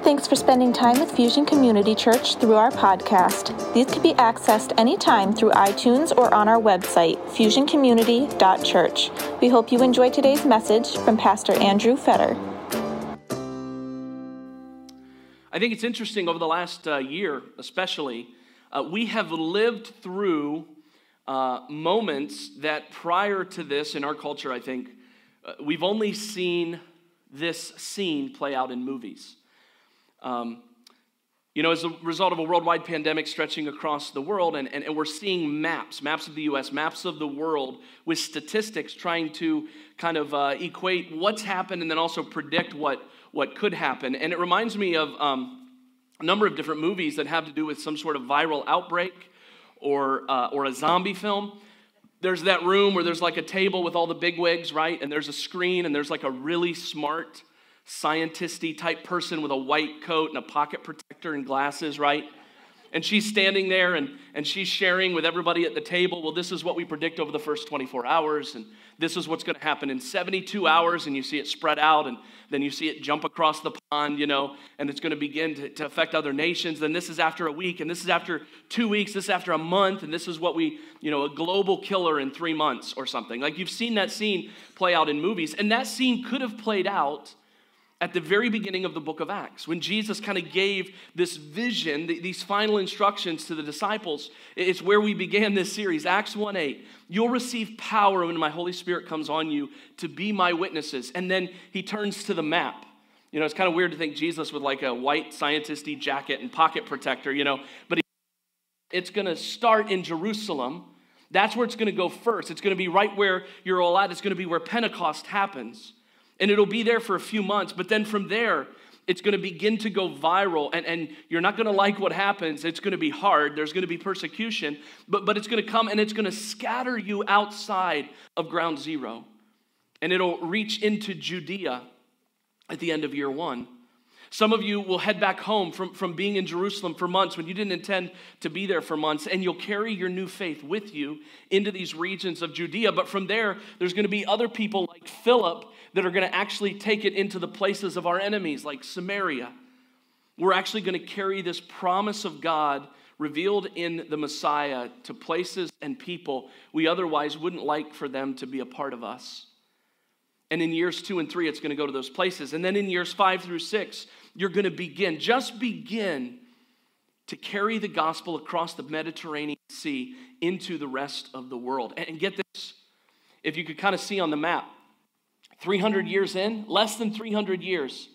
Thanks for spending time with Fusion Community Church through our podcast. These can be accessed anytime through iTunes or on our website, fusioncommunity.church. We hope you enjoy today's message from Pastor Andrew Fetter. I think it's interesting over the last year, especially, we have lived through moments that prior to this in our culture, I think, we've only seen this scene play out in movies. As a result of a worldwide pandemic stretching across the world, and we're seeing maps of the U.S., maps of the world with statistics trying to kind of equate what's happened and then also predict what could happen. And it reminds me of a number of different movies that have to do with some sort of viral outbreak or a zombie film. There's that room where there's like a table with all the bigwigs, right? And there's a screen and there's like a really smart scientist-y type person with a white coat and a pocket protector and glasses, right? And she's standing there and she's sharing with everybody at the table, well, this is what we predict over the first 24 hours, and this is what's going to happen in 72 hours, and you see it spread out, and then you see it jump across the pond, and it's going to begin to affect other nations. Then this is after a week, and this is after 2 weeks, this is after a month, and this is what a global killer in 3 months or something. Like, you've seen that scene play out in movies, and that scene could have played out at the very beginning of the book of Acts, when Jesus kind of gave this vision, these final instructions to the disciples. It's where we began this series, Acts 1:8. You'll receive power when my Holy Spirit comes on you to be my witnesses. And then he turns to the map. It's kind of weird to think Jesus with like a white scientist-y jacket and pocket protector, but it's going to start in Jerusalem. That's where it's going to go first. It's going to be right where you're all at. It's going to be where Pentecost happens. And it'll be there for a few months, but then from there, it's going to begin to go viral, and you're not going to like what happens. It's going to be hard. There's going to be persecution, but it's going to come, and it's going to scatter you outside of ground zero, and it'll reach into Judea at the end of year one. Some of you will head back home from being in Jerusalem for months when you didn't intend to be there for months, and you'll carry your new faith with you into these regions of Judea. But from there, there's going to be other people like Philip that are going to actually take it into the places of our enemies, like Samaria. We're actually going to carry this promise of God revealed in the Messiah to places and people we otherwise wouldn't like for them to be a part of us. And in years 2 and 3, it's going to go to those places. And then in years 5 through 6, you're going to begin to carry the gospel across the Mediterranean Sea into the rest of the world. And get this, if you could kind of see on the map, 300 years in, less than 300 years,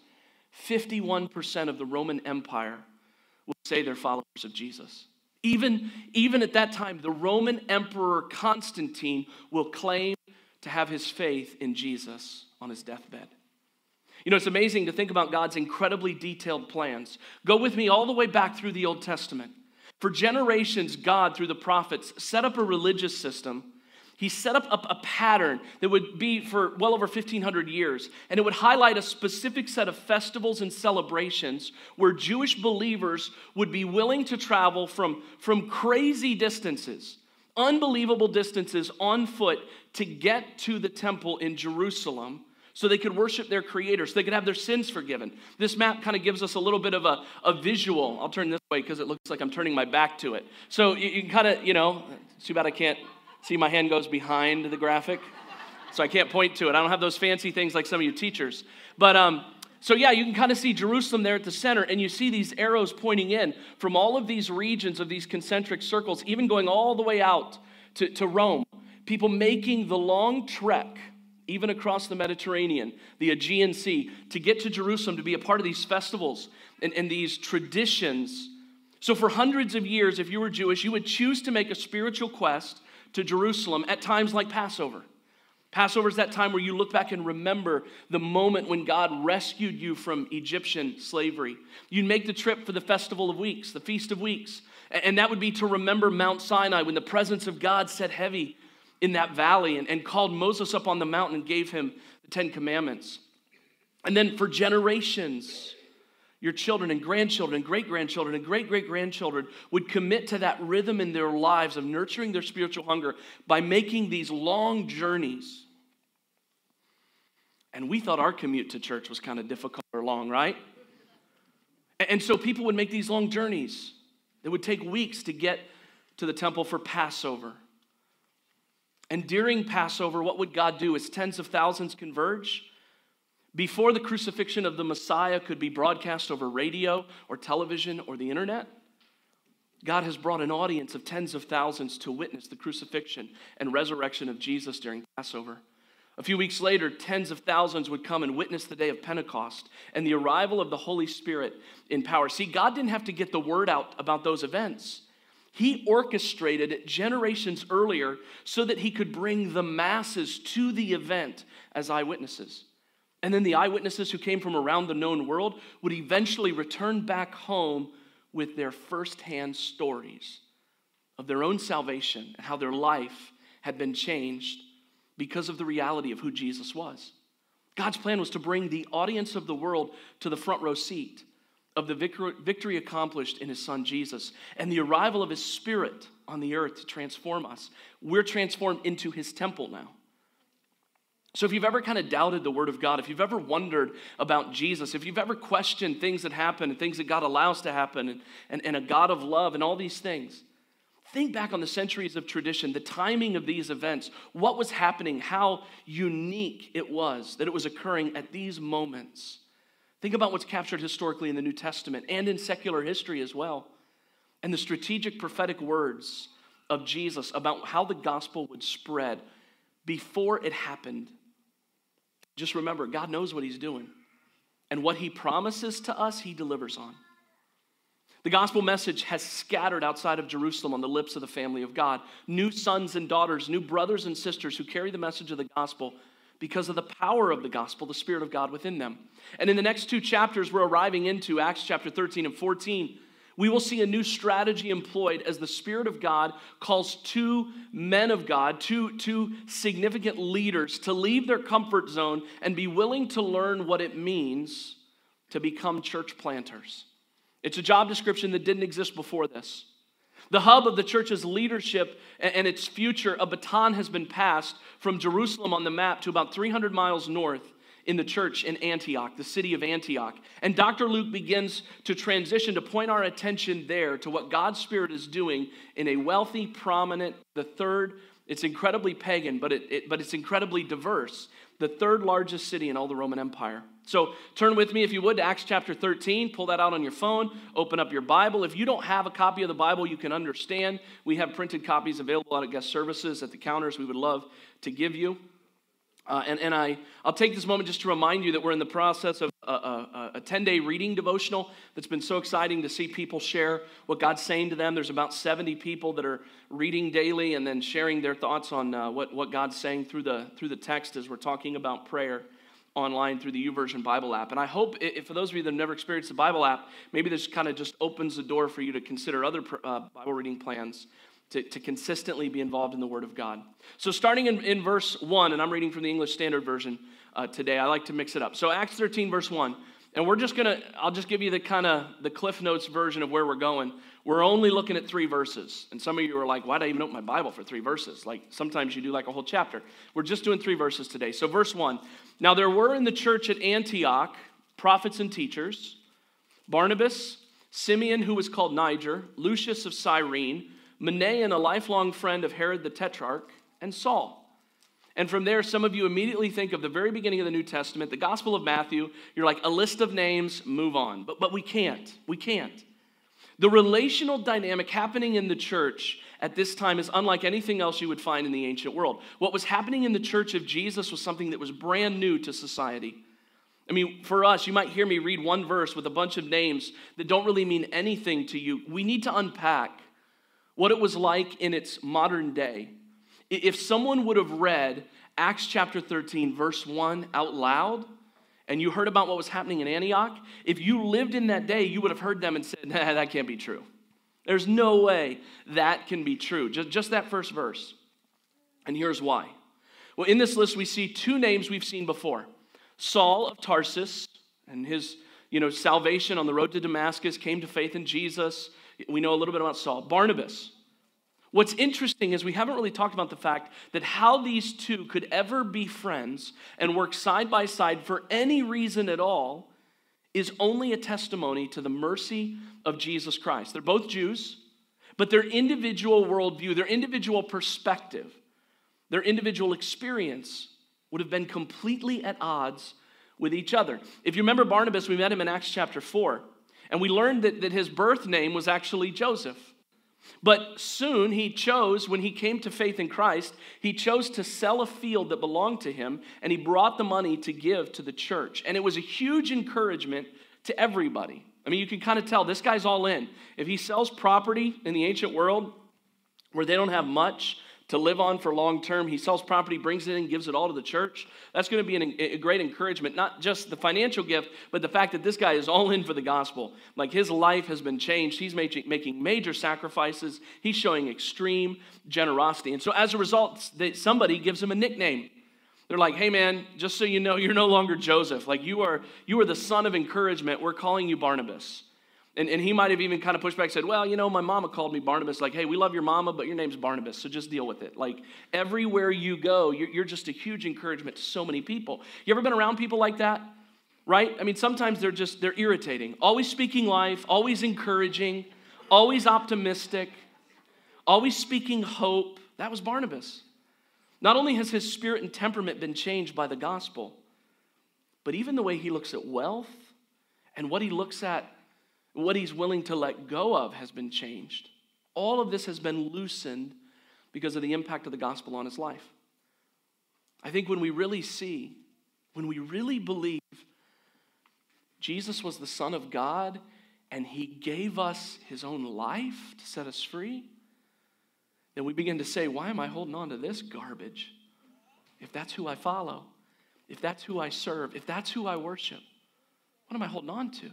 51% of the Roman Empire will say they're followers of Jesus. Even at that time, the Roman Emperor Constantine will claim to have his faith in Jesus on his deathbed. It's amazing to think about God's incredibly detailed plans. Go with me all the way back through the Old Testament. For generations, God, through the prophets, set up a religious system. He set up a pattern that would be for well over 1,500 years, and it would highlight a specific set of festivals and celebrations where Jewish believers would be willing to travel from crazy distances, unbelievable distances on foot to get to the temple in Jerusalem so they could worship their Creator, so they could have their sins forgiven. This map kind of gives us a little bit of a visual. I'll turn this way because it looks like I'm turning my back to it. So you can kind of, it's too bad I can't see my hand goes behind the graphic, so I can't point to it. I don't have those fancy things like some of you teachers. But so yeah, you can kind of see Jerusalem there at the center, and you see these arrows pointing in from all of these regions of these concentric circles, even going all the way out to Rome. People making the long trek, even across the Mediterranean, the Aegean Sea, to get to Jerusalem to be a part of these festivals and these traditions. So for hundreds of years, if you were Jewish, you would choose to make a spiritual quest to Jerusalem at times like Passover. Passover is that time where you look back and remember the moment when God rescued you from Egyptian slavery. You'd make the trip for the Festival of Weeks, the Feast of Weeks, and that would be to remember Mount Sinai when the presence of God sat heavy in that valley and called Moses up on the mountain and gave him the 10 Commandments. And then for generations, your children and grandchildren and great-grandchildren and great-great-grandchildren would commit to that rhythm in their lives of nurturing their spiritual hunger by making these long journeys. And we thought our commute to church was kind of difficult or long, right? And so people would make these long journeys. It would take weeks to get to the temple for Passover. And during Passover, what would God do as tens of thousands converge? Before the crucifixion of the Messiah could be broadcast over radio or television or the internet, God has brought an audience of tens of thousands to witness the crucifixion and resurrection of Jesus during Passover. A few weeks later, tens of thousands would come and witness the day of Pentecost and the arrival of the Holy Spirit in power. See, God didn't have to get the word out about those events. He orchestrated it generations earlier so that he could bring the masses to the event as eyewitnesses. And then the eyewitnesses who came from around the known world would eventually return back home with their firsthand stories of their own salvation and how their life had been changed because of the reality of who Jesus was. God's plan was to bring the audience of the world to the front row seat of the victory accomplished in his son Jesus and the arrival of his Spirit on the earth to transform us. We're transformed into his temple now. So if you've ever kind of doubted the word of God, if you've ever wondered about Jesus, if you've ever questioned things that happen and things that God allows to happen and a God of love and all these things, think back on the centuries of tradition, the timing of these events, what was happening, how unique it was that it was occurring at these moments. Think about what's captured historically in the New Testament and in secular history as well, and the strategic prophetic words of Jesus about how the gospel would spread before it happened. Just remember, God knows what he's doing, and what he promises to us, he delivers on. The gospel message has scattered outside of Jerusalem on the lips of the family of God. New sons and daughters, new brothers and sisters who carry the message of the gospel because of the power of the gospel, the Spirit of God within them. And in the next two chapters we're arriving into, Acts chapter 13 and 14, we will see a new strategy employed as the Spirit of God calls two men of God, two significant leaders to leave their comfort zone and be willing to learn what it means to become church planters. It's a job description that didn't exist before this. The hub of the church's leadership and its future, a baton has been passed from Jerusalem on the map to about 300 miles north in the church in Antioch, the city of Antioch. And Dr. Luke begins to transition to point our attention there to what God's Spirit is doing in a wealthy, prominent, it's incredibly pagan, but it's incredibly diverse, the third largest city in all the Roman Empire. So turn with me, if you would, to Acts chapter 13. Pull that out on your phone. Open up your Bible. If you don't have a copy of the Bible, you can understand. We have printed copies available out at guest services at the counters. We would love to give you. I'll take this moment just to remind you that we're in the process of a 10-day reading devotional that's been so exciting to see people share what God's saying to them. There's about 70 people that are reading daily and then sharing their thoughts on what God's saying through the text as we're talking about prayer online through the YouVersion Bible app. And I hope, for those of you that have never experienced the Bible app, maybe this kind of just opens the door for you to consider other Bible reading plans to consistently be involved in the Word of God. So starting in verse 1, and I'm reading from the English Standard Version today. I like to mix it up. So Acts 13, verse 1. And I'll just give you the Cliff Notes version of where we're going. We're only looking at 3 verses. And some of you are like, why did I even open my Bible for 3 verses? Like sometimes you do like a whole chapter. We're just doing 3 verses today. So verse 1. Now there were in the church at Antioch prophets and teachers, Barnabas, Simeon, who was called Niger, Lucius of Cyrene, Manaen, a lifelong friend of Herod the Tetrarch, and Saul. And from there, some of you immediately think of the very beginning of the New Testament, the Gospel of Matthew. You're like, a list of names, move on. But we can't. We can't. The relational dynamic happening in the church at this time is unlike anything else you would find in the ancient world. What was happening in the church of Jesus was something that was brand new to society. I mean, for us, you might hear me read one verse with a bunch of names that don't really mean anything to you. We need to unpack what it was like in its modern day. If someone would have read Acts chapter 13, verse 1 out loud, and you heard about what was happening in Antioch, if you lived in that day, you would have heard them and said, nah, that can't be true. There's no way that can be true. Just that first verse. And here's why. Well, in this list, we see 2 names we've seen before. Saul of Tarsus and his salvation on the road to Damascus, came to faith in Jesus. We know a little bit about Saul. Barnabas. What's interesting is we haven't really talked about the fact that how these 2 could ever be friends and work side by side for any reason at all is only a testimony to the mercy of Jesus Christ. They're both Jews, but their individual worldview, their individual perspective, their individual experience would have been completely at odds with each other. If you remember Barnabas, we met him in Acts chapter 4, and we learned that his birth name was actually Joseph. But soon he chose, when he came to faith in Christ, he chose to sell a field that belonged to him, and he brought the money to give to the church. And it was a huge encouragement to everybody. I mean, you can kind of tell this guy's all in. If he sells property in the ancient world where they don't have much to live on for long term, he sells property, brings it in, gives it all to the church. That's going to be a great encouragement, not just the financial gift, but the fact that this guy is all in for the gospel. Like his life has been changed. He's making major sacrifices. He's showing extreme generosity. And so as a result, somebody gives him a nickname. They're like, hey man, just so you know, you're no longer Joseph. Like you are the son of encouragement. We're calling you Barnabas. And he might have even kind of pushed back and said, well, you know, my mama called me Barnabas. Like, hey, we love your mama, but your name's Barnabas, so just deal with it. Like everywhere you go, you're just a huge encouragement to so many people. You ever been around people like that? Right? I mean, sometimes they're irritating. Always speaking life, always encouraging, always optimistic, always speaking hope. That was Barnabas. Not only has his spirit and temperament been changed by the gospel, but even the way he looks at wealth and what he looks at, what he's willing to let go of has been changed. All of this has been loosened because of the impact of the gospel on his life. I think when we really see, when we really believe Jesus was the Son of God and he gave us his own life to set us free, then we begin to say, why am I holding on to this garbage? If that's who I follow, if that's who I serve, if that's who I worship, what am I holding on to?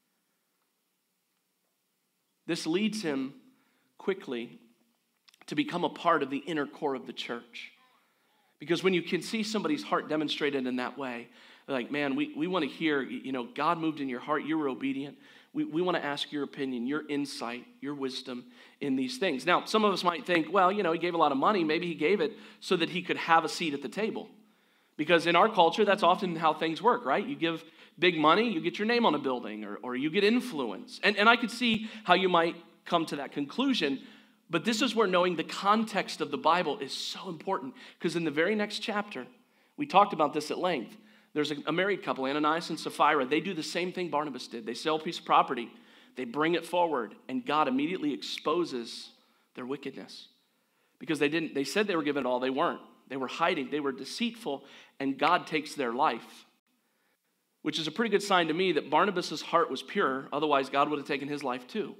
This leads him quickly to become a part of the inner core of the church. Because when you can see somebody's heart demonstrated in that way, like, man, we want to hear, you know, God moved in your heart, you were obedient. We want to ask your opinion, your insight, your wisdom in these things. Now, some of us might think, well, you know, he gave a lot of money. Maybe he gave it so that he could have a seat at the table. Because in our culture, that's often how things work, right? You give big money, you get your name on a building, or you get influence. And I could see how you might come to that conclusion. But this is where knowing the context of the Bible is so important. Because in the very next chapter, we talked about this at length. There's a married couple, Ananias and Sapphira. They do the same thing Barnabas did. They sell a piece of property. They bring it forward, and God immediately exposes their wickedness. Because they said they were giving it all. They weren't. They were hiding. They were deceitful, and God takes their life. Which is a pretty good sign to me that Barnabas' heart was pure. Otherwise, God would have taken his life too.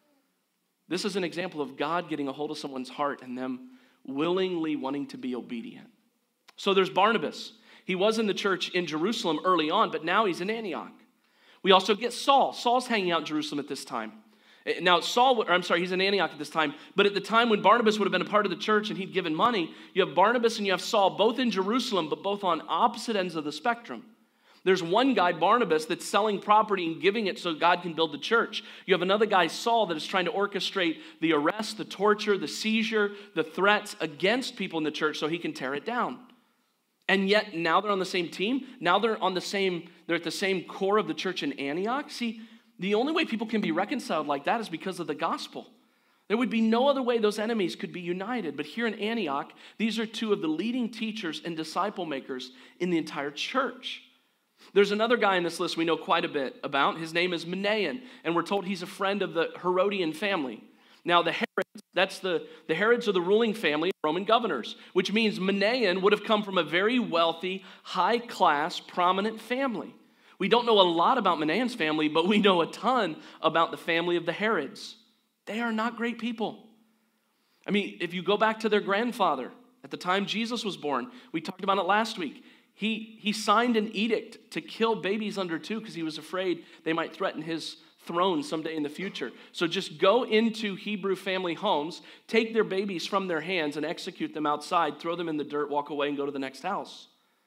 This is an example of God getting a hold of someone's heart and them willingly wanting to be obedient. So there's Barnabas. He was in the church in Jerusalem early on, but now he's in Antioch. We also get Saul. Saul's hanging out in Jerusalem at this time. Now, he's in Antioch at this time, but at the time when Barnabas would have been a part of the church and he'd given money, you have Barnabas and you have Saul both in Jerusalem, but both on opposite ends of the spectrum. There's one guy, Barnabas, that's selling property and giving it so God can build the church. You have another guy, Saul, that is trying to orchestrate the arrest, the torture, the seizure, the threats against people in the church so he can tear it down. And yet now they're on the same team. Now they're at the same core of the church in Antioch. See, the only way people can be reconciled like that is because of the gospel. There would be no other way those enemies could be united. But here in Antioch, these are two of the leading teachers and disciple makers in the entire church. There's another guy in this list we know quite a bit about. His name is Manaen, and we're told he's a friend of the Herodian family. Now, the Herods are the ruling family of Roman governors, which means Manaen would have come from a very wealthy, high-class, prominent family. We don't know a lot about Manaen's family, but we know a ton about the family of the Herods. They are not great people. I mean, if you go back to their grandfather, at the time Jesus was born, we talked about it last week, he signed an edict to kill babies under 2 because he was afraid they might threaten his throne someday in the future. So just go into Hebrew family homes, take their babies from their hands and execute them outside, throw them in the dirt, walk away and go to the next house.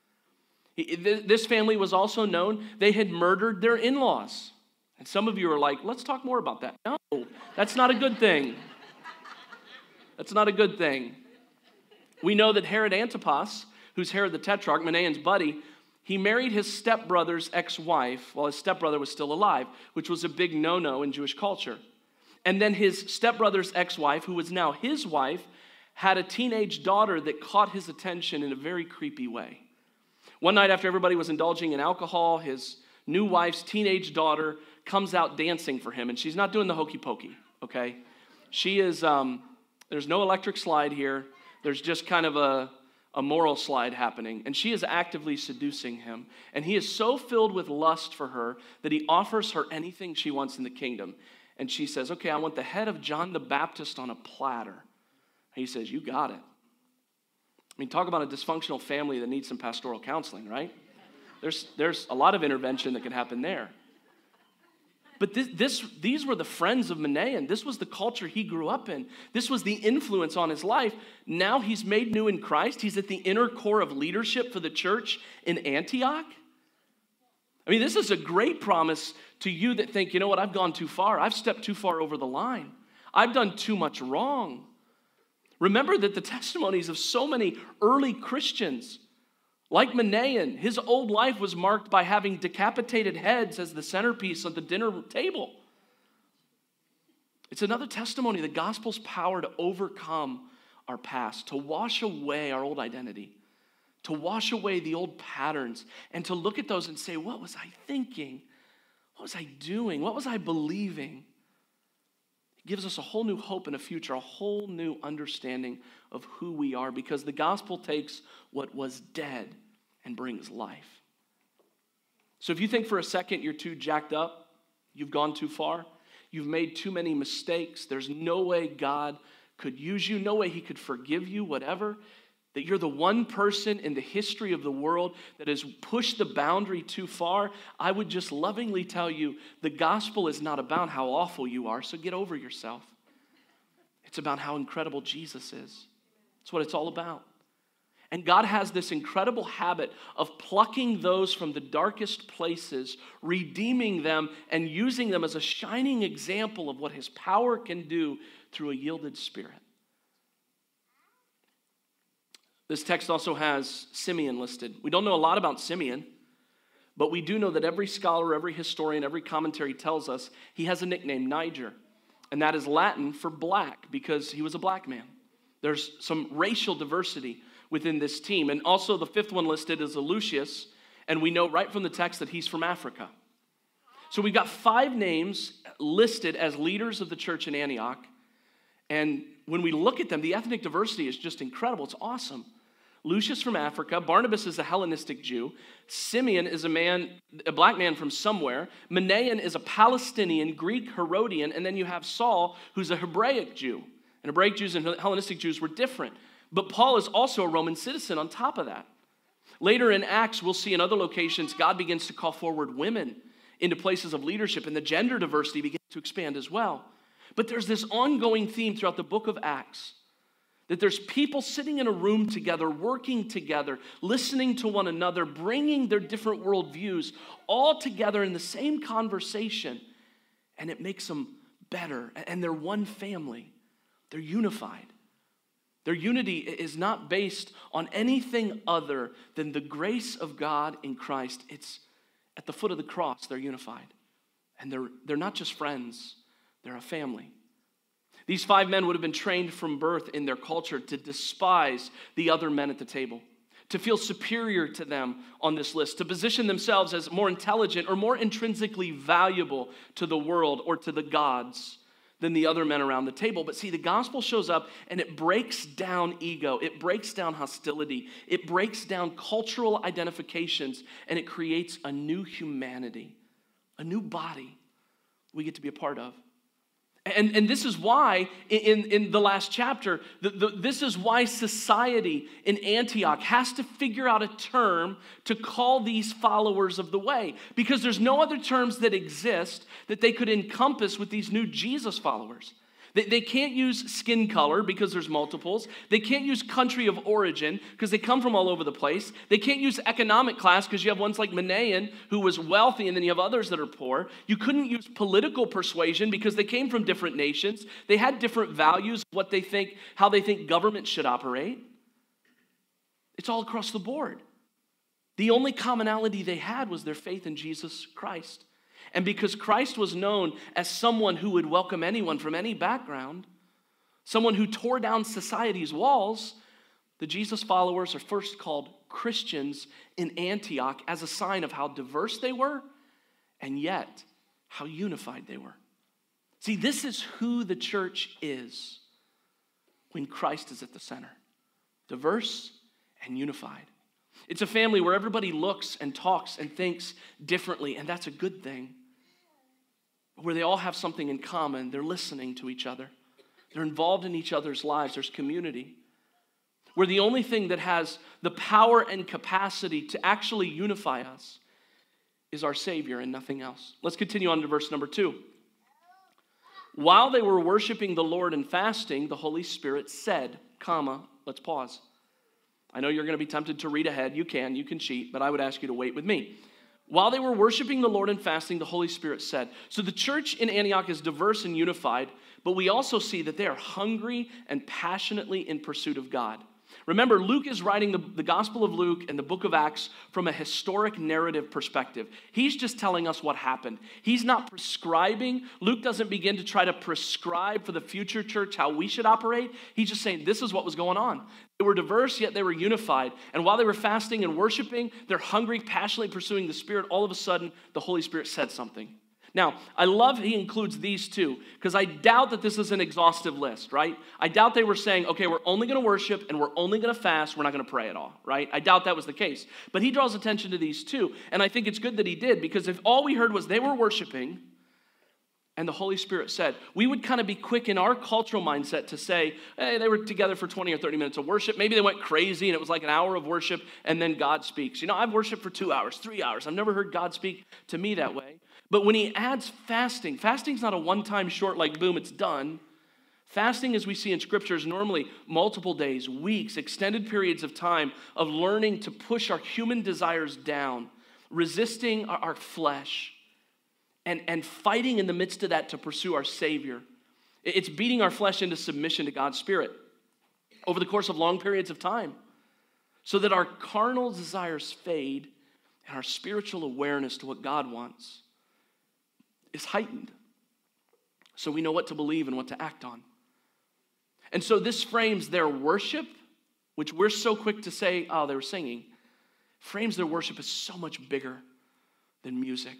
This family was also known, they had murdered their in-laws. And some of you are like, let's talk more about that. No, that's not a good thing. That's not a good thing. We know that Herod Antipas, who's Herod the Tetrarch, Manaen's buddy, He married his stepbrother's ex-wife while his stepbrother was still alive, which was a big no-no in Jewish culture. And then his stepbrother's ex-wife, who was now his wife, had a teenage daughter that caught his attention in a very creepy way. One night after everybody was indulging in alcohol, his new wife's teenage daughter comes out dancing for him, and she's not doing the hokey pokey, okay? She is, there's no electric slide here. There's just kind of a moral slide happening, and she is actively seducing him. And he is so filled with lust for her that he offers her anything she wants in the kingdom. And she says, okay, I want the head of John the Baptist on a platter. He says, you got it. I mean, talk about a dysfunctional family that needs some pastoral counseling, right? There's a lot of intervention that can happen there. But these were the friends of Manaen. This was the culture he grew up in. This was the influence on his life. Now he's made new in Christ. He's at the inner core of leadership for the church in Antioch. I mean, this is a great promise to you that think, you know what, I've gone too far. I've stepped too far over the line. I've done too much wrong. Remember that the testimonies of so many early Christians, like Manaen, his old life was marked by having decapitated heads as the centerpiece of the dinner table. It's another testimony of the gospel's power to overcome our past, to wash away our old identity, to wash away the old patterns, and to look at those and say, what was I thinking? What was I doing? What was I believing? It gives us a whole new hope and a future, a whole new understanding of who we are, because the gospel takes what was dead and brings life. So if you think for a second you're too jacked up, you've gone too far, you've made too many mistakes, there's no way God could use you, no way he could forgive you, whatever, that you're the one person in the history of the world that has pushed the boundary too far, I would just lovingly tell you, the gospel is not about how awful you are, so get over yourself. It's about how incredible Jesus is. That's what it's all about. And God has this incredible habit of plucking those from the darkest places, redeeming them, and using them as a shining example of what his power can do through a yielded spirit. This text also has Simeon listed. We don't know a lot about Simeon, but we do know that every scholar, every historian, every commentary tells us he has a nickname, Niger, and that is Latin for black because he was a black man. There's some racial diversity within this team. And also the fifth one listed is Lucius, and we know right from the text that he's from Africa. So we've got 5 names listed as leaders of the church in Antioch, and when we look at them, the ethnic diversity is just incredible. It's awesome. Lucius from Africa, Barnabas is a Hellenistic Jew, Simeon is a black man from somewhere, Manaen is a Palestinian, Greek, Herodian, and then you have Saul, who's a Hebraic Jew. And Hebraic Jews and Hellenistic Jews were different. But Paul is also a Roman citizen on top of that. Later in Acts, we'll see in other locations, God begins to call forward women into places of leadership, and the gender diversity begins to expand as well. But there's this ongoing theme throughout the book of Acts that there's people sitting in a room together, working together, listening to one another, bringing their different worldviews all together in the same conversation, and it makes them better. And they're one family. They're unified. Their unity is not based on anything other than the grace of God in Christ. It's at the foot of the cross, they're unified. And they're not just friends, they're a family. These 5 men would have been trained from birth in their culture to despise the other men at the table, to feel superior to them on this list, to position themselves as more intelligent or more intrinsically valuable to the world or to the gods than the other men around the table. But see, the gospel shows up and it breaks down ego. It breaks down hostility. It breaks down cultural identifications, and it creates a new humanity, a new body we get to be a part of. And this is why, in the last chapter, this is why society in Antioch has to figure out a term to call these followers of the way. Because there's no other terms that exist that they could encompass with these new Jesus followers. They can't use skin color because there's multiples. They can't use country of origin because they come from all over the place. They can't use economic class because you have ones like Manaen who was wealthy and then you have others that are poor. You couldn't use political persuasion because they came from different nations. They had different values, how they think government should operate. It's all across the board. The only commonality they had was their faith in Jesus Christ. And because Christ was known as someone who would welcome anyone from any background, someone who tore down society's walls, the Jesus followers are first called Christians in Antioch as a sign of how diverse they were and yet how unified they were. See, this is who the church is when Christ is at the center. Diverse and unified. It's a family where everybody looks and talks and thinks differently, and that's a good thing. Where they all have something in common. They're listening to each other. They're involved in each other's lives. There's community. Where the only thing that has the power and capacity to actually unify us is our Savior and nothing else. Let's continue on to verse number 2. While they were worshiping the Lord and fasting, the Holy Spirit said, let's pause. I know you're going to be tempted to read ahead. You can cheat, but I would ask you to wait with me. While they were worshiping the Lord and fasting, the Holy Spirit said. So the church in Antioch is diverse and unified, but we also see that they are hungry and passionately in pursuit of God. Remember, Luke is writing the Gospel of Luke and the book of Acts from a historic narrative perspective. He's just telling us what happened. He's not prescribing. Luke doesn't begin to try to prescribe for the future church how we should operate. He's just saying this is what was going on. They were diverse, yet they were unified. And while they were fasting and worshiping, they're hungry, passionately pursuing the Spirit. All of a sudden, the Holy Spirit said something. Now, I love he includes these two, because I doubt that this is an exhaustive list, right? I doubt they were saying, okay, we're only going to worship and we're only going to fast, we're not going to pray at all, right? I doubt that was the case. But he draws attention to these two, and I think it's good that he did, because if all we heard was they were worshiping and the Holy Spirit said, we would kind of be quick in our cultural mindset to say, hey, they were together for 20 or 30 minutes of worship. Maybe they went crazy and it was like an hour of worship and then God speaks. You know, I've worshiped for 2 hours, 3 hours. I've never heard God speak to me that way. But when he adds fasting's not a one-time short, like boom, it's done. Fasting, as we see in Scripture, is normally multiple days, weeks, extended periods of time of learning to push our human desires down, resisting our flesh, and fighting in the midst of that to pursue our Savior. It's beating our flesh into submission to God's Spirit over the course of long periods of time so that our carnal desires fade and our spiritual awareness to what God wants is heightened, so we know what to believe and what to act on. And so this frames their worship, which we're so quick to say, oh, they were singing, frames their worship as so much bigger than music.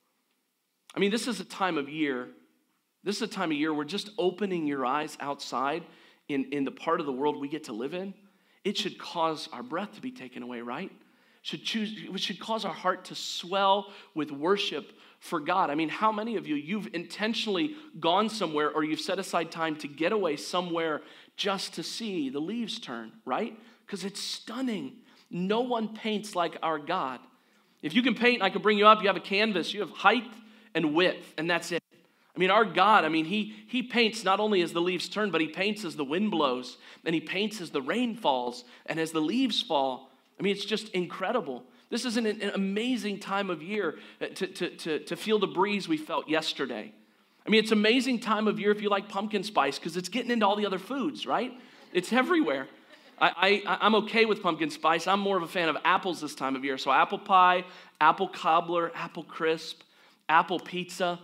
I mean, this is a time of year where just opening your eyes outside in the part of the world we get to live in, it should cause our breath to be taken away, right? It should cause our heart to swell with worship for God. I mean, how many of you've intentionally gone somewhere or you've set aside time to get away somewhere just to see the leaves turn, right? Because it's stunning. No one paints like our God. If you can paint, I can bring you up. You have a canvas. You have height and width, and that's it. I mean, our God, he paints not only as the leaves turn, but he paints as the wind blows, and he paints as the rain falls, and as the leaves fall. I mean, it's just incredible. This is an amazing time of year to feel the breeze we felt yesterday. I mean, it's an amazing time of year if you like pumpkin spice, because it's getting into all the other foods, right? It's everywhere. I'm okay with pumpkin spice. I'm more of a fan of apples this time of year. So apple pie, apple cobbler, apple crisp, apple pizza.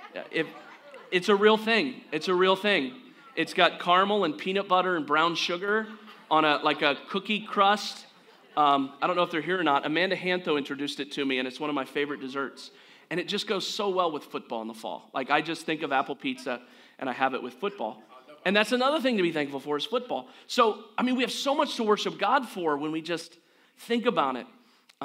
It's a real thing. It's a real thing. It's got caramel and peanut butter and brown sugar on a cookie crust. I don't know if they're here or not. Amanda Hantho introduced it to me, and it's one of my favorite desserts. And it just goes so well with football in the fall. Like, I just think of apple pizza, and I have it with football. And that's another thing to be thankful for is football. So, I mean, we have so much to worship God for when we just think about it.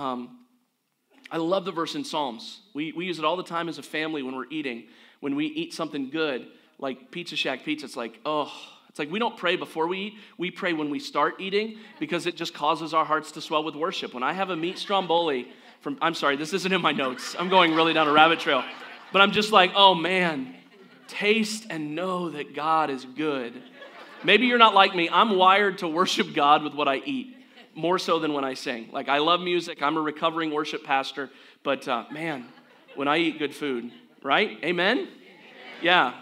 I love the verse in Psalms. We use it all the time as a family when we're eating. When we eat something good, like Pizza Shack pizza, it's like, we don't pray before we eat. We pray when we start eating because it just causes our hearts to swell with worship. When I have a meat stromboli I'm sorry, this isn't in my notes. I'm going really down a rabbit trail. But I'm just like, oh man, taste and know that God is good. Maybe you're not like me. I'm wired to worship God with what I eat, more so than when I sing. Like, I love music. I'm a recovering worship pastor. But man, when I eat good food, right? Amen? Yeah.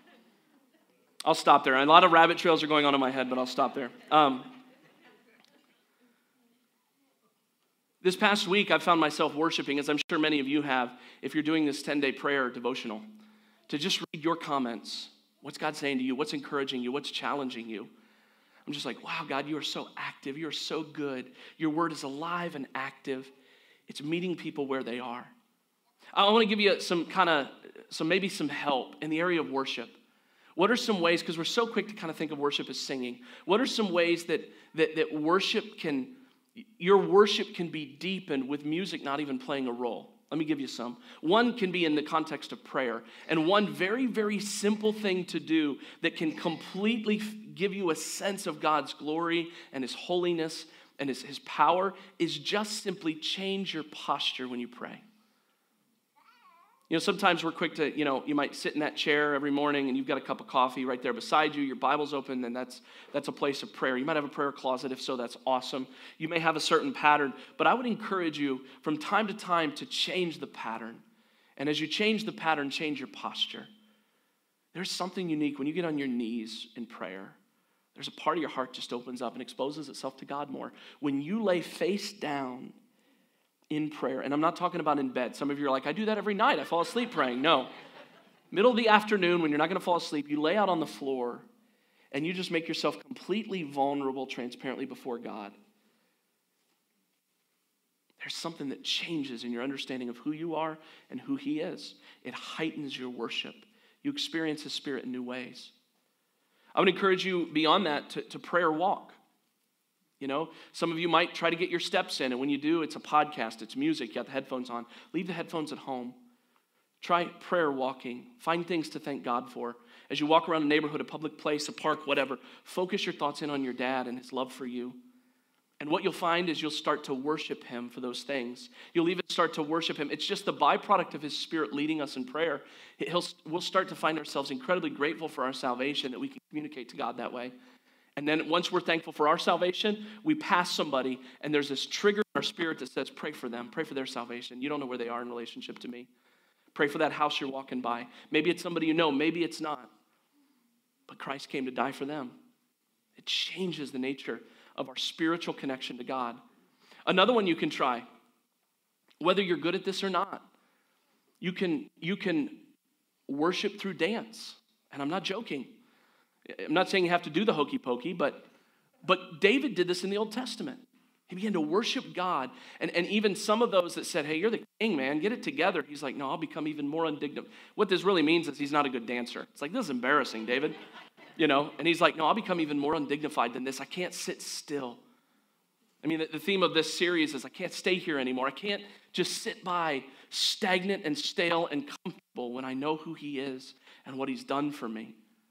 I'll stop there. A lot of rabbit trails are going on in my head, but I'll stop there. This past week, I found myself worshiping, as I'm sure many of you have, if you're doing this 10-day prayer devotional, to just read your comments. What's God saying to you? What's encouraging you? What's challenging you? I'm just like, wow, God, you are so active. You are so good. Your word is alive and active. It's meeting people where they are. I want to give you maybe some help in the area of worship. What are some ways, because we're so quick to kind of think of worship as singing, what are some ways that your worship can be deepened with music not even playing a role? Let me give you some. One can be in the context of prayer. And one very, very simple thing to do that can completely give you a sense of God's glory and his holiness and his power is just simply change your posture when you pray. You know, sometimes we're quick to, you might sit in that chair every morning and you've got a cup of coffee right there beside you, your Bible's open, and that's a place of prayer. You might have a prayer closet. If so, that's awesome. You may have a certain pattern, but I would encourage you from time to time to change the pattern. And as you change the pattern, change your posture. There's something unique when you get on your knees in prayer. There's a part of your heart just opens up and exposes itself to God more. When you lay face down in prayer, and I'm not talking about in bed. Some of you are like, I do that every night. I fall asleep praying. No. Middle of the afternoon when you're not going to fall asleep, you lay out on the floor and you just make yourself completely vulnerable, transparently before God. There's something that changes in your understanding of who you are and who he is. It heightens your worship. You experience his spirit in new ways. I would encourage you beyond that to prayer walk. You know, some of you might try to get your steps in, and when you do, it's a podcast, it's music, you got the headphones on. Leave the headphones at home. Try prayer walking. Find things to thank God for. As you walk around a neighborhood, a public place, a park, whatever, focus your thoughts in on your dad and his love for you. And what you'll find is you'll start to worship him for those things. You'll even start to worship him. It's just the byproduct of his spirit leading us in prayer. We'll start to find ourselves incredibly grateful for our salvation, that we can communicate to God that way. And then once we're thankful for our salvation, we pass somebody, and there's this trigger in our spirit that says, pray for them, pray for their salvation. You don't know where they are in relationship to me. Pray for that house you're walking by. Maybe it's somebody you know, maybe it's not. But Christ came to die for them. It changes the nature of our spiritual connection to God. Another one you can try, whether you're good at this or not, you can worship through dance. And I'm not joking. I'm not saying you have to do the hokey pokey, but David did this in the Old Testament. He began to worship God. And even some of those that said, hey, you're the king, man, get it together. He's like, no, I'll become even more indignant. What this really means is he's not a good dancer. It's like, this is embarrassing, David. And he's like, no, I'll become even more undignified than this. I can't sit still. I mean, the theme of this series is I can't stay here anymore. I can't just sit by stagnant and stale and comfortable when I know who he is and what he's done for me.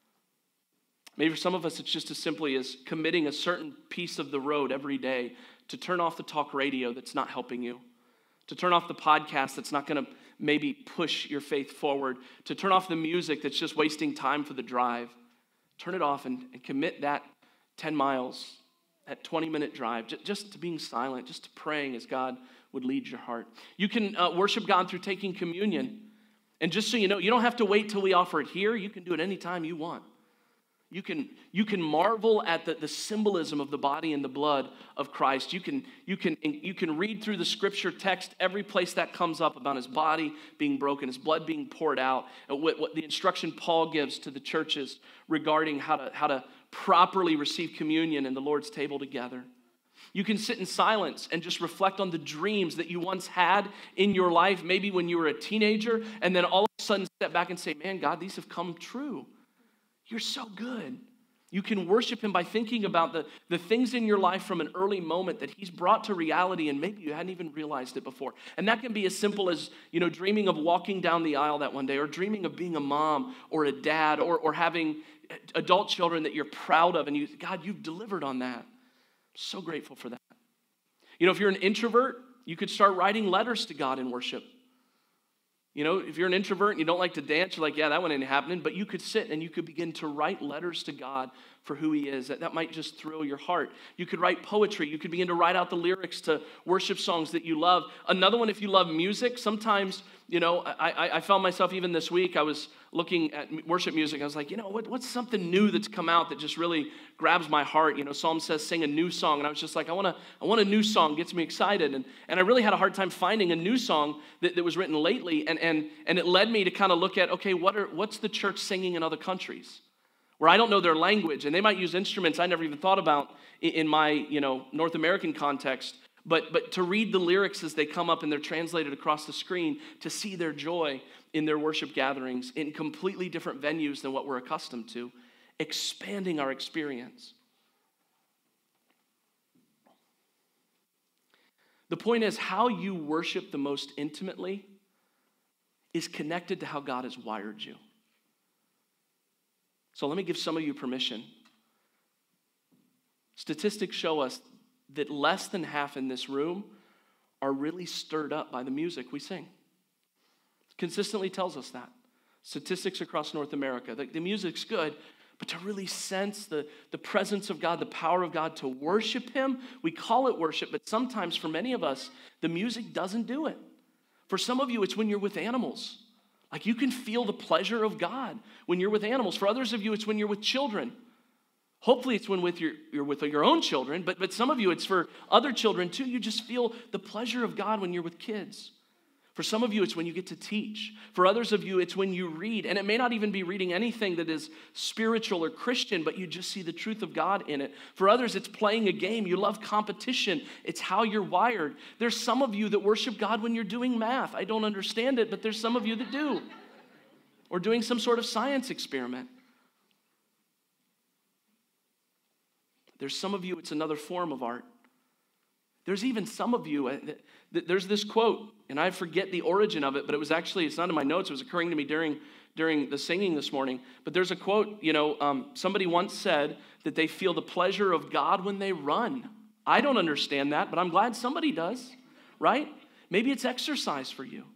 Maybe for some of us, it's just as simply as committing a certain piece of the road every day to turn off the talk radio that's not helping you, to turn off the podcast that's not going to maybe push your faith forward, to turn off the music that's just wasting time for the drive. Turn it off and commit that 10 miles, that 20-minute drive, just to being silent, just to praying as God would lead your heart. You can worship God through taking communion. And just so you know, you don't have to wait till we offer it here. You can do it anytime you want. You can marvel at the symbolism of the body and the blood of Christ. You can read through the scripture text every place that comes up about his body being broken, his blood being poured out, and what the instruction Paul gives to the churches regarding how to properly receive communion and the Lord's table together. You can sit in silence and just reflect on the dreams that you once had in your life, maybe when you were a teenager, and then all of a sudden step back and say, man, God, these have come true. You're so good. You can worship him by thinking about the things in your life from an early moment that he's brought to reality, and maybe you hadn't even realized it before. And that can be as simple as, dreaming of walking down the aisle that one day, or dreaming of being a mom or a dad, or having adult children that you're proud of, and God, you've delivered on that. I'm so grateful for that. If you're an introvert, you could start writing letters to God in worship. If you're an introvert and you don't like to dance, you're like, yeah, that one ain't happening. But you could sit and you could begin to write letters to God for who he is. That might just thrill your heart. You could write poetry. You could begin to write out the lyrics to worship songs that you love. Another one, if you love music, sometimes I found myself even this week, I was looking at worship music. I was like, what's something new that's come out that just really grabs my heart? Psalm says, sing a new song. And I was just like, I want a new song, gets me excited. And I really had a hard time finding a new song that was written lately. And it led me to kind of look at, okay, what's the church singing in other countries where I don't know their language? And they might use instruments I never even thought about in my, North American context. But to read the lyrics as they come up and they're translated across the screen, to see their joy in their worship gatherings in completely different venues than what we're accustomed to, expanding our experience. The point is, how you worship the most intimately is connected to how God has wired you. So let me give some of you permission. Statistics show us that less than half in this room are really stirred up by the music we sing. It consistently tells us that. Statistics across North America. The music's good, but to really sense the presence of God, the power of God, to worship Him, we call it worship, but sometimes for many of us, the music doesn't do it. For some of you, it's when you're with animals. Like you can feel the pleasure of God when you're with animals. For others of you, it's when you're with children. Hopefully it's when you're with your own children, but some of you, it's for other children too. You just feel the pleasure of God when you're with kids. For some of you, it's when you get to teach. For others of you, it's when you read. And it may not even be reading anything that is spiritual or Christian, but you just see the truth of God in it. For others, it's playing a game. You love competition. It's how you're wired. There's some of you that worship God when you're doing math. I don't understand it, but there's some of you that do. Or doing some sort of science experiment. There's some of you, it's another form of art. There's even some of you, there's this quote, and I forget the origin of it, but it's not in my notes. It was occurring to me during the singing this morning. But there's a quote, somebody once said that they feel the pleasure of God when they run. I don't understand that, but I'm glad somebody does, right? Maybe it's exercise for you.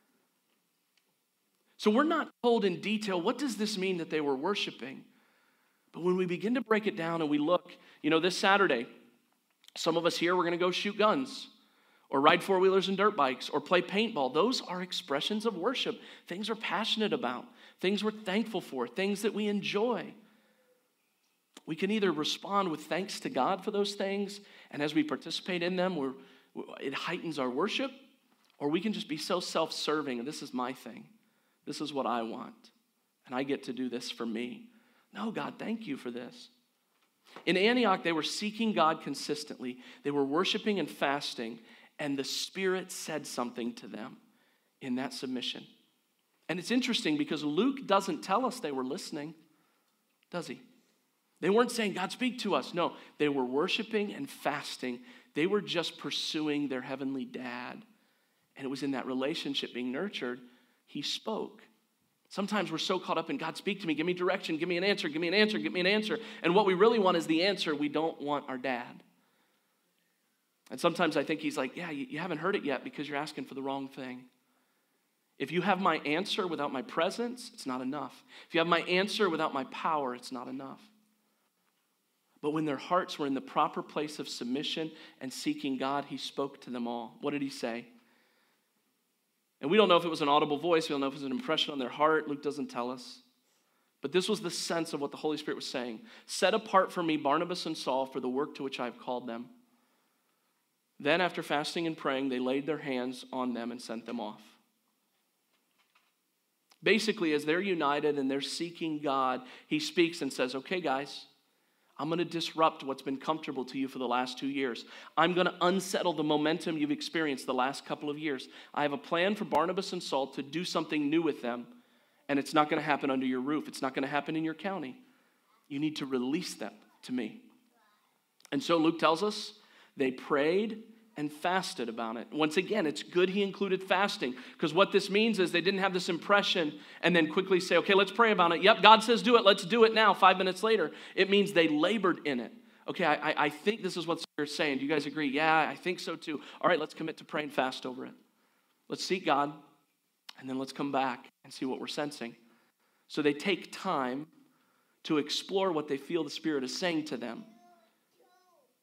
So we're not told in detail, what does this mean that they were worshiping? But when we begin to break it down and we look, this Saturday, some of us here, we're going to go shoot guns or ride four-wheelers and dirt bikes or play paintball. Those are expressions of worship, things we're passionate about, things we're thankful for, things that we enjoy. We can either respond with thanks to God for those things, and as we participate in them, it heightens our worship, or we can just be so self-serving, and this is my thing. This is what I want, and I get to do this for me. No, God, thank you for this. In Antioch, they were seeking God consistently. They were worshiping and fasting, and the Spirit said something to them in that submission. And it's interesting because Luke doesn't tell us they were listening, does he? They weren't saying, God, speak to us. No, they were worshiping and fasting. They were just pursuing their heavenly dad. And it was in that relationship being nurtured, he spoke. Sometimes we're so caught up in God, speak to me, give me direction, give me an answer, give me an answer, give me an answer. And what we really want is the answer. We don't want our dad. And sometimes I think he's like, yeah, you haven't heard it yet because you're asking for the wrong thing. If you have my answer without my presence, it's not enough. If you have my answer without my power, it's not enough. But when their hearts were in the proper place of submission and seeking God, he spoke to them all. What did he say? And we don't know if it was an audible voice. We don't know if it was an impression on their heart. Luke doesn't tell us. But this was the sense of what the Holy Spirit was saying. Set apart for me Barnabas and Saul for the work to which I have called them. Then after fasting and praying, they laid their hands on them and sent them off. Basically, as they're united and they're seeking God, he speaks and says, okay, guys, I'm going to disrupt what's been comfortable to you for the last 2 years. I'm going to unsettle the momentum you've experienced the last couple of years. I have a plan for Barnabas and Saul to do something new with them, and it's not going to happen under your roof. It's not going to happen in your county. You need to release them to me. And so Luke tells us they prayed and fasted about it. Once again, it's good he included fasting, because what this means is they didn't have this impression and then quickly say, okay, let's pray about it. Yep, God says do it. Let's do it now. 5 minutes later. It means they labored in it. Okay, I think this is what Spirit's saying. Do you guys agree? Yeah, I think so too. All right, let's commit to pray and fast over it. Let's seek God, and then let's come back and see what we're sensing. So they take time to explore what they feel the Spirit is saying to them.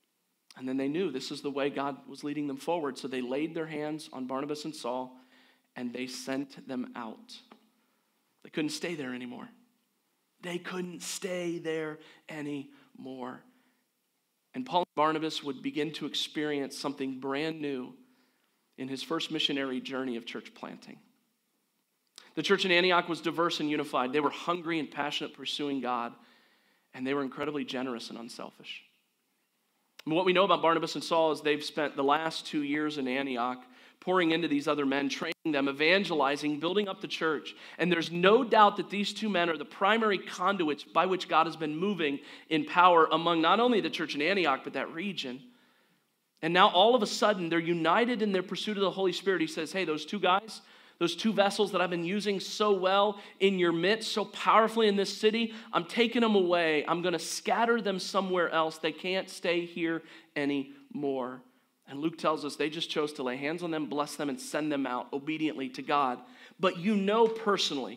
And then they knew this is the way God was leading them forward. So they laid their hands on Barnabas and Saul, and they sent them out. They couldn't stay there anymore. They couldn't stay there anymore. And Paul and Barnabas would begin to experience something brand new in his first missionary journey of church planting. The church in Antioch was diverse and unified. They were hungry and passionate pursuing God, and they were incredibly generous and unselfish. And what we know about Barnabas and Saul is they've spent the last 2 years in Antioch pouring into these other men, training them, evangelizing, building up the church. And there's no doubt that these two men are the primary conduits by which God has been moving in power among not only the church in Antioch, but that region. And now all of a sudden, they're united in their pursuit of the Holy Spirit. He says, hey, those two guys, those two vessels that I've been using so well in your midst, so powerfully in this city, I'm taking them away. I'm going to scatter them somewhere else. They can't stay here anymore. And Luke tells us they just chose to lay hands on them, bless them, and send them out obediently to God. But you know personally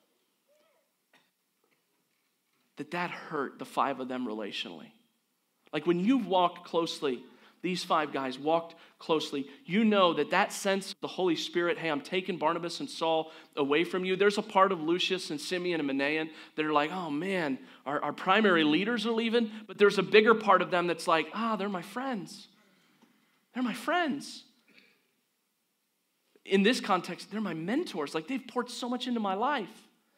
that hurt the 5 of them relationally. Like when you've walked closely, these 5 guys walked closely, you know that sense of the Holy Spirit, hey, I'm taking Barnabas and Saul away from you. There's a part of Lucius and Simeon and Manaen that are like, oh man, our primary leaders are leaving. But there's a bigger part of them that's like, they're my friends. They're my friends. In this context, they're my mentors. Like they've poured so much into my life.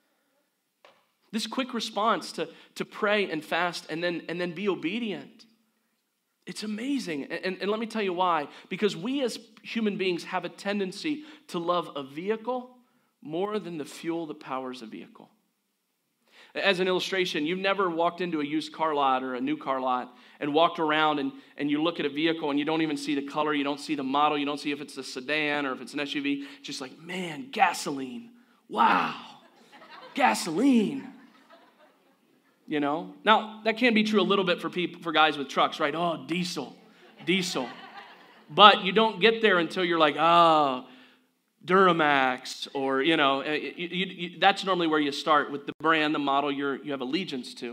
This quick response to pray and fast and then be obedient. It's amazing. And let me tell you why. Because we as human beings have a tendency to love a vehicle more than the fuel that powers a vehicle. As an illustration, you've never walked into a used car lot or a new car lot and walked around and you look at a vehicle and you don't even see the color, you don't see the model, you don't see if it's a sedan or if it's an SUV. Just like, man, gasoline. Wow, gasoline. You know? Now, that can be true a little bit for guys with trucks, right? Oh, diesel. But you don't get there until you're like, Duramax, or, that's normally where you start with the brand, the model you have allegiance to.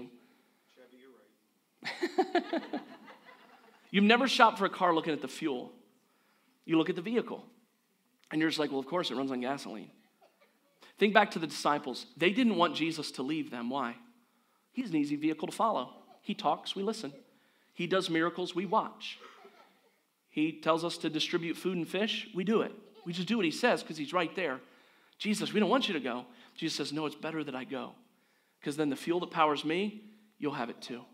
Chevy, you're right. You've never shopped for a car looking at the fuel. You look at the vehicle, and you're just like, well, of course, it runs on gasoline. Think back to the disciples. They didn't want Jesus to leave them. Why? He's an easy vehicle to follow. He talks, we listen. He does miracles, we watch. He tells us to distribute food and fish, we do it. We just do what he says because he's right there. Jesus, we don't want you to go. Jesus says, no, it's better that I go. Because then the fuel that powers me, you'll have it too.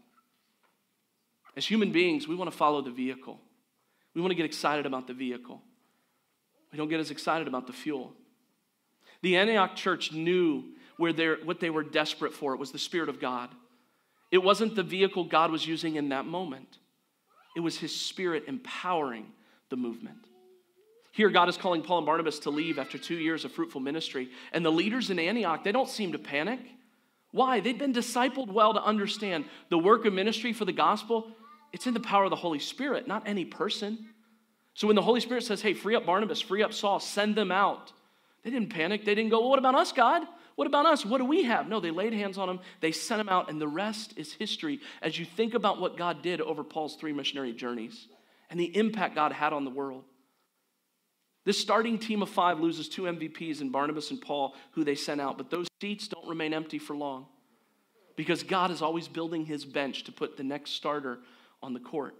As human beings, we want to follow the vehicle. We want to get excited about the vehicle. We don't get as excited about the fuel. The Antioch church knew what they were desperate for. It was the Spirit of God. It wasn't the vehicle God was using in that moment. It was his Spirit empowering the movement. Here, God is calling Paul and Barnabas to leave after 2 years of fruitful ministry. And the leaders in Antioch, they don't seem to panic. Why? They've been discipled well to understand the work of ministry for the gospel. It's in the power of the Holy Spirit, not any person. So when the Holy Spirit says, hey, free up Barnabas, free up Saul, send them out. They didn't panic. They didn't go, well, what about us, God? What about us? What do we have? No, they laid hands on them. They sent them out, and the rest is history as you think about what God did over Paul's 3 missionary journeys and the impact God had on the world. This starting team of 5 loses 2 MVPs in Barnabas and Paul, who they sent out. But those seats don't remain empty for long because God is always building his bench to put the next starter on the court.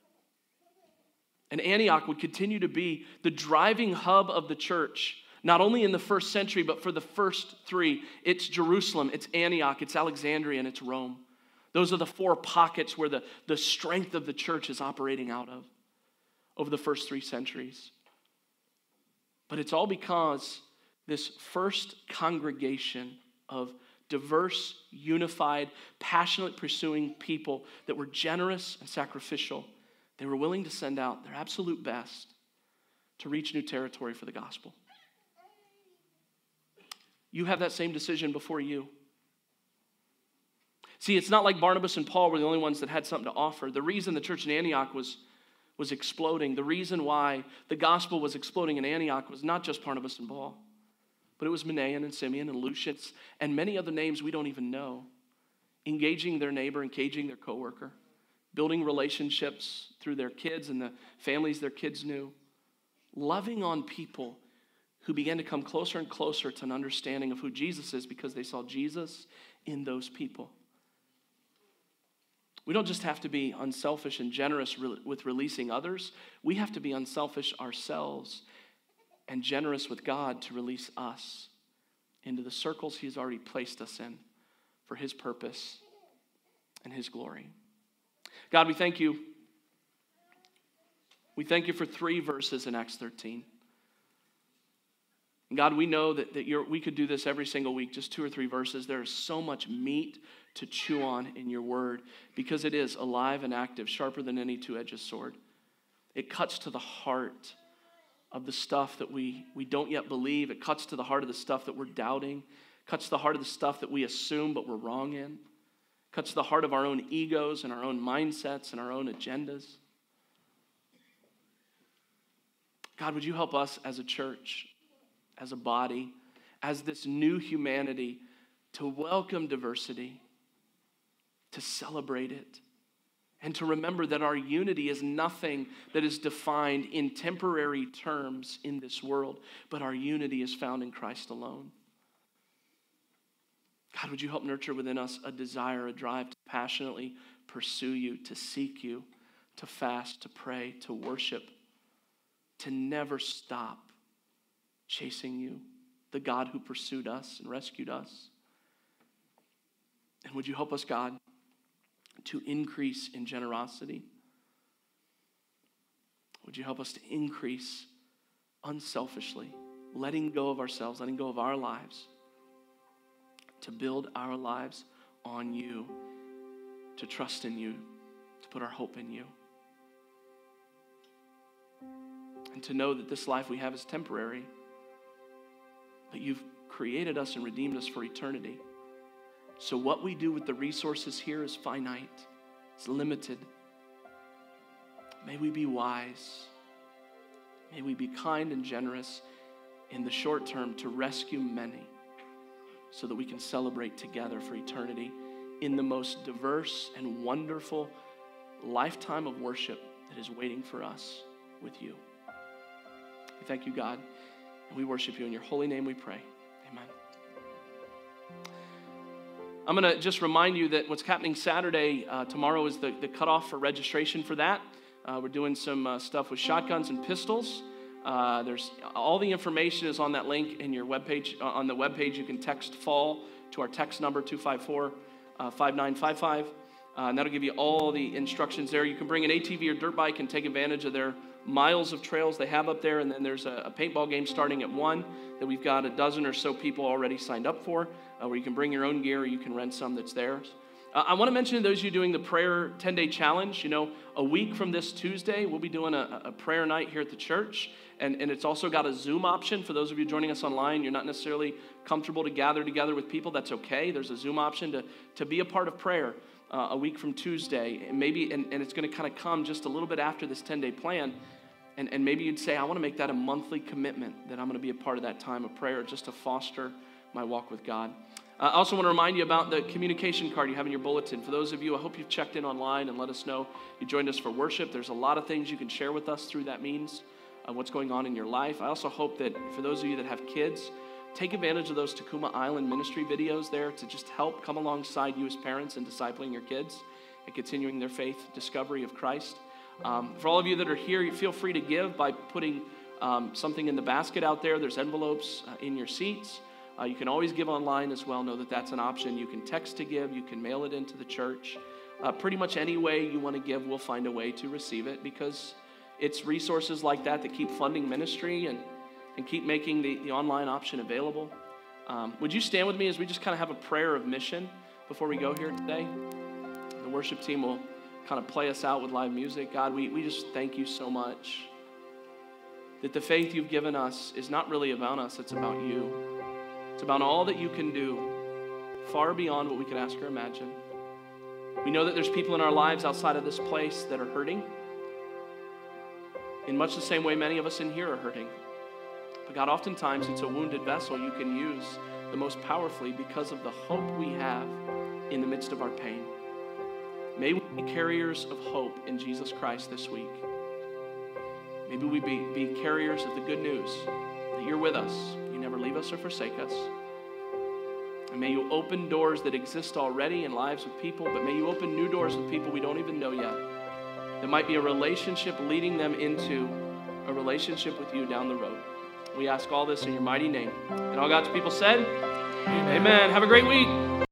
And Antioch would continue to be the driving hub of the church, not only in the first century, but for the first 3. It's Jerusalem, it's Antioch, it's Alexandria, and it's Rome. Those are the 4 pockets where the strength of the church is operating out of over the first 3 centuries. But it's all because this first congregation of diverse, unified, passionate pursuing people that were generous and sacrificial, they were willing to send out their absolute best to reach new territory for the gospel. You have that same decision before you. See, it's not like Barnabas and Paul were the only ones that had something to offer. The reason the church in Antioch was exploding, the reason why the gospel was exploding in Antioch was not just Barnabas and Paul, but it was Manaen and Simeon and Lucius and many other names we don't even know, engaging their neighbor, engaging their coworker, building relationships through their kids and the families their kids knew, loving on people who began to come closer and closer to an understanding of who Jesus is because they saw Jesus in those people. We don't just have to be unselfish and generous with releasing others. We have to be unselfish ourselves and generous with God to release us into the circles he's already placed us in for his purpose and his glory. God, we thank you. We thank you for 3 verses in Acts 13. And God, we know that we could do this every single week, just 2 or 3 verses. There is so much meat to chew on in your word because it is alive and active, sharper than any two-edged sword. It cuts to the heart of the stuff that we don't yet believe. It cuts to the heart of the stuff that we're doubting. It cuts to the heart of the stuff that we assume but we're wrong in. It cuts to the heart of our own egos and our own mindsets and our own agendas. God, would you help us as a church, as a body, as this new humanity to welcome diversity, to celebrate it, and to remember that our unity is nothing that is defined in temporary terms in this world, but our unity is found in Christ alone. God, would you help nurture within us a desire, a drive to passionately pursue you, to seek you, to fast, to pray, to worship, to never stop chasing you, the God who pursued us and rescued us. And would you help us, God, to increase in generosity? Would you help us to increase unselfishly, letting go of ourselves, letting go of our lives, to build our lives on you, to trust in you, to put our hope in you, and to know that this life we have is temporary, but you've created us and redeemed us for eternity. So what we do with the resources here is finite. It's limited. May we be wise. May we be kind and generous in the short term to rescue many so that we can celebrate together for eternity in the most diverse and wonderful lifetime of worship that is waiting for us with you. We thank you, God, and we worship you. In your holy name we pray. Amen. I'm going to just remind you that what's happening Saturday, tomorrow is the cutoff for registration for that. We're doing some stuff with shotguns and pistols. There's all the information is on that link in your webpage. On the webpage, you can text FALL to our text number 254-5955. And that'll give you all the instructions there. You can bring an ATV or dirt bike and take advantage of their miles of trails they have up there. And then there's a paintball game starting at 1 that we've got a dozen or so people already signed up for, where you can bring your own gear or you can rent some that's theirs. I want to mention to those of you doing the prayer 10-day challenge, a week from this Tuesday, we'll be doing a prayer night here at the church. And it's also got a Zoom option. For those of you joining us online, you're not necessarily comfortable to gather together with people. That's okay. There's a Zoom option to be a part of prayer a week from Tuesday. And maybe, and it's going to kind of come just a little bit after this 10-day plan. And maybe you'd say, I want to make that a monthly commitment that I'm going to be a part of that time of prayer just to foster my walk with God. I also want to remind you about the communication card you have in your bulletin. For those of you, I hope you've checked in online and let us know you joined us for worship. There's a lot of things you can share with us through that means, what's going on in your life. I also hope that for those of you that have kids, take advantage of those Tacoma Island ministry videos there to just help come alongside you as parents in discipling your kids and continuing their faith discovery of Christ. For all of you that are here, you feel free to give by putting something in the basket out there. There's envelopes in your seats. You can always give online as well. Know that that's an option. You can text to give. You can mail it into the church. Pretty much any way you want to give, we'll find a way to receive it, because it's resources like that keep funding ministry and keep making the online option available. Would you stand with me as we just kind of have a prayer of mission before we go here today? The worship team will kind of play us out with live music. God, we just thank you so much that the faith you've given us is not really about us, it's about you. It's about all that you can do, far beyond what we could ask or imagine. We know that there's people in our lives outside of this place that are hurting, in much the same way many of us in here are hurting. But God, oftentimes it's a wounded vessel you can use the most powerfully because of the hope we have in the midst of our pain. May we be carriers of hope in Jesus Christ this week. Maybe we be carriers of the good news that that you're with us. You never leave us or forsake us. And may you open doors that exist already in lives with people, but may you open new doors with people we don't even know yet. There might be a relationship leading them into a relationship with you down the road. We ask all this in your mighty name. And all God's people said, Amen. Have a great week.